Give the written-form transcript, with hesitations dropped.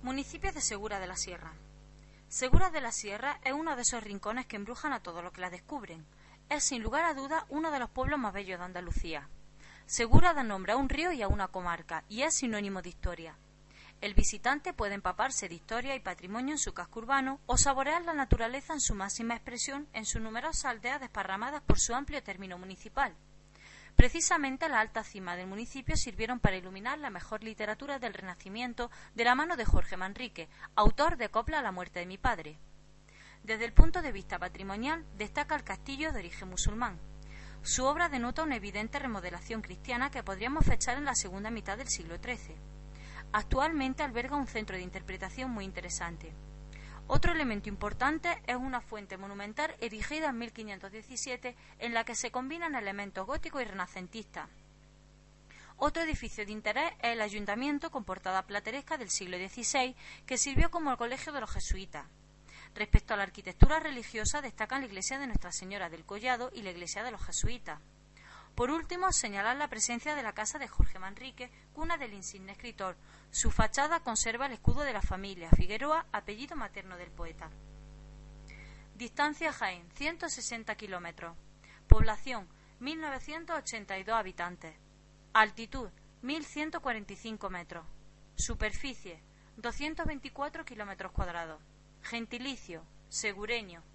Municipios de Segura de la Sierra. Segura de la Sierra es uno de esos rincones que embrujan a todos los que la descubren. Es sin lugar a dudas uno de los pueblos más bellos de Andalucía. Segura da nombre a un río y a una comarca, y es sinónimo de historia. El visitante puede empaparse de historia y patrimonio en su casco urbano o saborear la naturaleza en su máxima expresión en sus numerosas aldeas desparramadas por su amplio término municipal. Precisamente la alta cima del municipio sirvieron para iluminar la mejor literatura del Renacimiento de la mano de Jorge Manrique, autor de Copla a la muerte de mi padre. Desde el punto de vista patrimonial destaca el castillo de origen musulmán. Su obra denota una evidente remodelación cristiana que podríamos fechar en la segunda mitad del siglo XIII. Actualmente alberga un centro de interpretación muy interesante. Otro elemento importante es una fuente monumental erigida en 1517 en la que se combinan elementos góticos y renacentistas. Otro edificio de interés es el ayuntamiento con portada plateresca del siglo XVI que sirvió como el colegio de los jesuitas. Respecto a la arquitectura religiosa destacan la iglesia de Nuestra Señora del Collado y la iglesia de los jesuitas. Por último, señalar la presencia de la casa de Jorge Manrique, cuna del insigne escritor. Su fachada conserva el escudo de la familia Figueroa, apellido materno del poeta. Distancia a Jaén, 160 kilómetros. Población, 1.982 habitantes. Altitud, 1.145 metros. Superficie, 224 kilómetros cuadrados. Gentilicio, segureño.